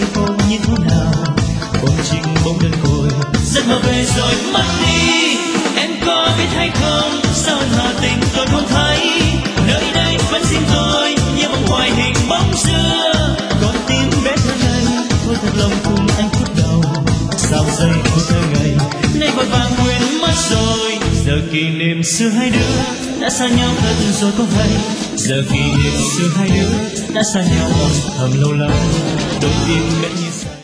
cô như thế nào. Bỗng chinh bỗng đơn côi, giấc mơ về rồi mất đi. Em có biết hay không, sao anh hà tình tôi không thấy. Nơi đây vẫn xin tôi như bóng hoài hình bóng xưa. Con tim bé thơ ngây, thôi thật lòng cùng anh phút đầu. Sao giây của thơ ngày nay vội vàng quên mất rồi. Giờ kỷ niệm xưa hai đứa đã xa nhau thật rồi có hay. Giờ kỷ niệm xưa hai đứa đã xa nhau thầm lâu lắm. Đôi tim ngỡ như